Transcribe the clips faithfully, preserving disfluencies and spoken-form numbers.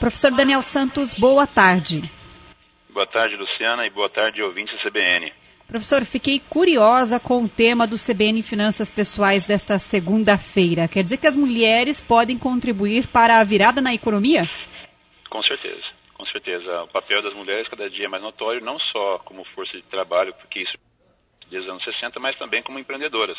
Professor Daniel Santos, boa tarde. Boa tarde, Luciana, e boa tarde, ouvintes da C B N. Professor, fiquei curiosa com o tema do C B N Finanças Pessoais desta segunda-feira. Quer dizer que as mulheres podem contribuir para a virada na economia? Com certeza, com certeza. O papel das mulheres cada dia é mais notório, não só como força de trabalho, porque isso desde os anos sessenta, mas também como empreendedoras.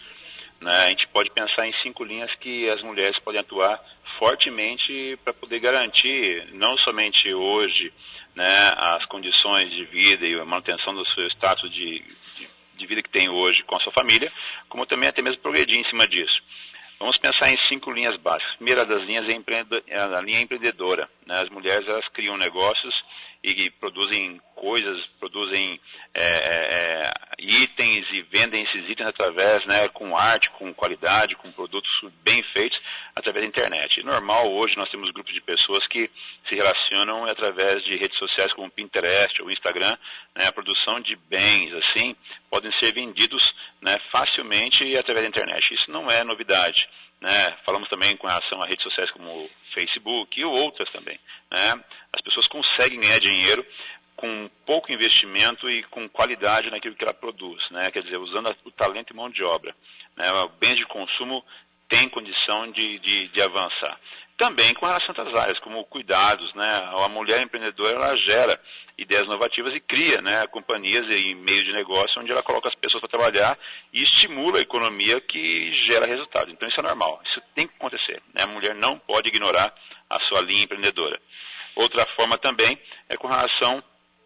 Né? A gente pode pensar em cinco linhas que as mulheres podem atuar fortemente para poder garantir, não somente hoje, né, as condições de vida e a manutenção do seu status de, de, de vida que tem hoje com a sua família, como também até mesmo progredir em cima disso. Vamos pensar em cinco linhas básicas. A primeira das linhas é a linha empreendedora. Né? As mulheres, elas criam negócios e produzem coisas, produzem é, é, itens e vendem esses itens através, né, com arte, com qualidade, com produtos bem feitos, através da internet. E normal, hoje nós temos grupos de pessoas que se relacionam através de redes sociais como o Pinterest ou o Instagram, né, a produção de bens, assim, podem ser vendidos, né, facilmente através da internet. Isso não é novidade. Né? Falamos também com relação a redes sociais como o Facebook e outras também. Né? As pessoas conseguem ganhar dinheiro com pouco investimento e com qualidade naquilo que ela produz, né? Quer dizer, usando o talento e mão de obra. Né? Bens de consumo têm condição de, de, de avançar. Também com relação a outras áreas, como cuidados, né? A mulher empreendedora, ela gera ideias inovativas e cria, né, companhias e meios de negócio onde ela coloca as pessoas para trabalhar e estimula a economia que gera resultado. Então isso é normal, isso tem que acontecer. Né? A mulher não pode ignorar a sua linha empreendedora. Outra forma também é com relação,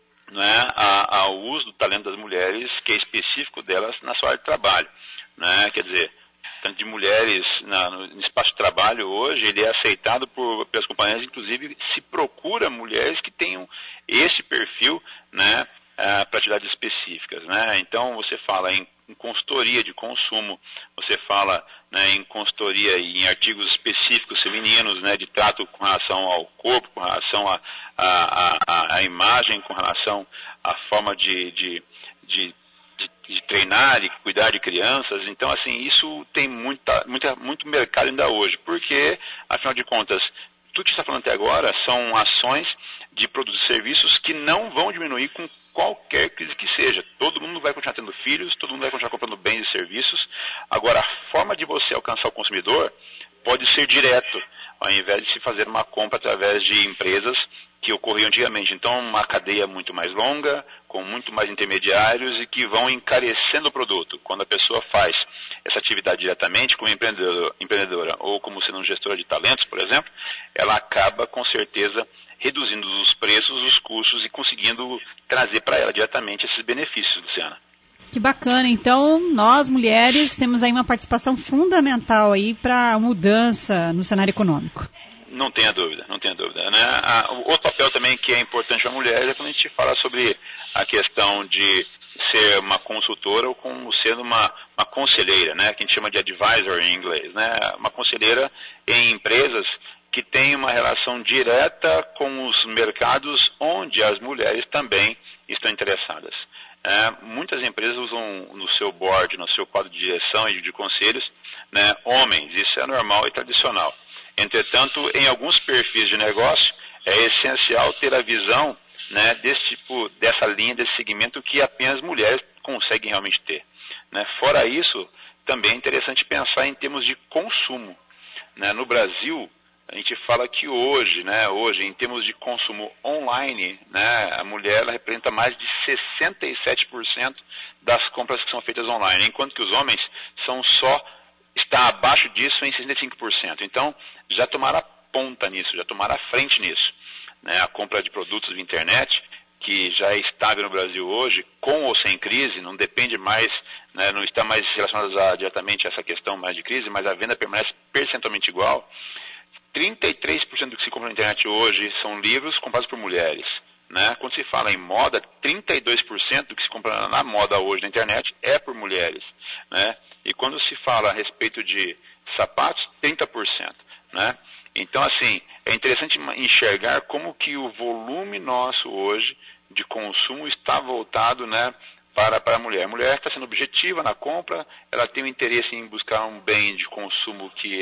né, a, ao uso do talento das mulheres, que é específico delas na sua área de trabalho. Né? Quer dizer, tanto de mulheres na, no espaço de trabalho hoje, ele é aceitado por, pelas companhias, inclusive se procura mulheres que tenham esse perfil, né, uh, para atividades específicas. Né? Então você fala em, em consultoria de consumo, você fala, né, em consultoria e em artigos específicos femininos, né, de trato com relação ao corpo, com relação à a, a, a, a imagem, com relação à forma de, de, de De, de treinar e cuidar de crianças. Então, assim, isso tem muita, muita, muito mercado ainda hoje, porque, afinal de contas, tudo que você está falando até agora são ações de produtos e serviços que não vão diminuir com qualquer crise que seja. Todo mundo vai continuar tendo filhos, todo mundo vai continuar comprando bens e serviços. Agora, a forma de você alcançar o consumidor pode ser direto, ao invés de se fazer uma compra através de empresas que ocorriam antigamente. Então, uma cadeia muito mais longa, com muito mais intermediários e que vão encarecendo o produto. Quando a pessoa faz essa atividade diretamente como empreendedora, empreendedora ou como sendo um gestor de talentos, por exemplo, ela acaba, com certeza, reduzindo os preços, os custos e conseguindo trazer para ela diretamente esses benefícios, Luciana. Que bacana. Então, nós, mulheres, temos aí uma participação fundamental aí para a mudança no cenário econômico. Não tenha dúvida, não tenha dúvida. Né? Ah, o outro papel também que é importante para a mulher é quando a gente fala sobre a questão de ser uma consultora ou como sendo uma, uma conselheira, né? Que a gente chama de advisor em inglês, né? Uma conselheira em empresas que tem uma relação direta com os mercados onde as mulheres também estão interessadas. É, muitas empresas usam no seu board, no seu quadro de direção e de conselhos, né, homens, isso é normal e tradicional. Entretanto, em alguns perfis de negócio, é essencial ter a visão, né, desse tipo, dessa linha, desse segmento que apenas mulheres conseguem realmente ter. Né? Fora isso, também é interessante pensar em termos de consumo. Né? No Brasil, a gente fala que hoje, né, hoje, em termos de consumo online, né, a mulher ela representa mais de sessenta e sete por cento das compras que são feitas online, enquanto que os homens são só está abaixo disso em sessenta e cinco por cento. Então, já tomaram a ponta nisso, já tomaram a frente nisso. Né? A compra de produtos via internet, que já é estável no Brasil hoje, com ou sem crise, não depende mais, né, não está mais relacionado a, diretamente a essa questão mais de crise, mas a venda permanece percentualmente igual. trinta e três por cento do que se compra na internet hoje são livros comprados por mulheres. Né? Quando se fala em moda, trinta e dois por cento do que se compra na moda hoje na internet é por mulheres. Né? E quando se fala a respeito de sapatos, trinta por cento. Né? Então, assim, é interessante enxergar como que o volume nosso hoje de consumo está voltado, né, para, para a mulher. A mulher está sendo objetiva na compra, ela tem o interesse em buscar um bem de consumo que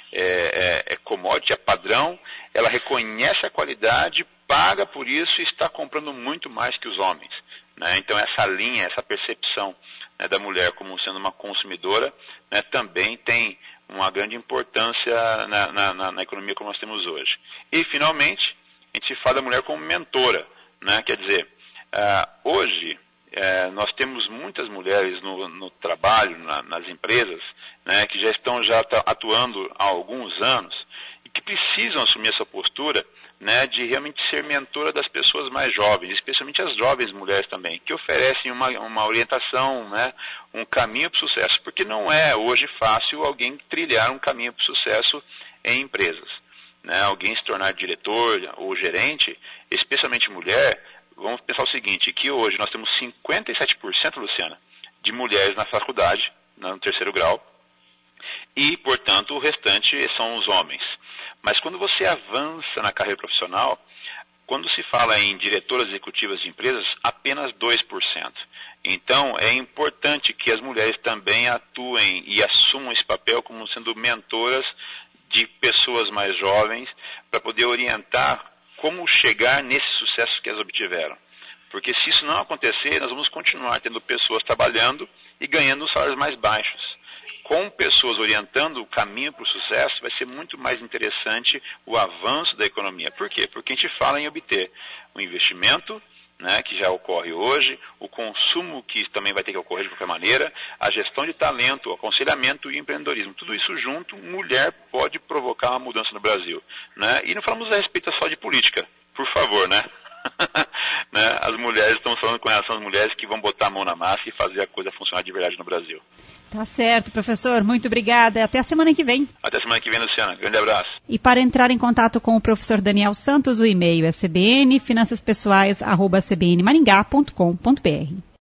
é, é, é commodity, é padrão, ela reconhece a qualidade, paga por isso e está comprando muito mais que os homens. Né? Então essa linha, essa percepção, né, da mulher como sendo uma consumidora, né, também tem uma grande importância na, na, na, na economia como nós temos hoje. E finalmente, a gente fala da mulher como mentora, né? Quer dizer, uh, hoje uh, nós temos muitas mulheres no, no trabalho, na, nas empresas, né, que já estão já atuando há alguns anos e que precisam assumir essa postura, né, de realmente ser mentora das pessoas mais jovens, especialmente as jovens mulheres também, que oferecem uma, uma orientação, né, um caminho para o sucesso, porque não é hoje fácil alguém trilhar um caminho para o sucesso em empresas. Né, alguém se tornar diretor ou gerente, especialmente mulher. Vamos pensar o seguinte, que hoje nós temos cinquenta e sete por cento, Luciana, de mulheres na faculdade, no terceiro grau, e, portanto, o restante são os homens. Mas quando você avança na carreira profissional, quando se fala em diretoras executivas de empresas, apenas dois por cento. Então, é importante que as mulheres também atuem e assumam esse papel como sendo mentoras de pessoas mais jovens, para poder orientar como chegar nesse sucesso que elas obtiveram. Porque se isso não acontecer, nós vamos continuar tendo pessoas trabalhando e ganhando salários mais baixos. Com pessoas orientando o caminho para o sucesso, vai ser muito mais interessante o avanço da economia. Por quê? Porque a gente fala em obter o investimento, né, que já ocorre hoje, o consumo que também vai ter que ocorrer de qualquer maneira, a gestão de talento, o aconselhamento e o empreendedorismo. Tudo isso junto, mulher pode provocar uma mudança no Brasil. Né? E não falamos a respeito só de política, por favor, né? Né? As mulheres, estamos falando com relação às mulheres que vão botar a mão na massa e fazer a coisa funcionar de verdade no Brasil. Tá certo, professor. Muito obrigada. Até a semana que vem. Até a semana que vem, Luciana. Grande abraço. E para entrar em contato com o professor Daniel Santos, o e-mail é c b n finanças pessoais arroba c b n maringá ponto com ponto b r.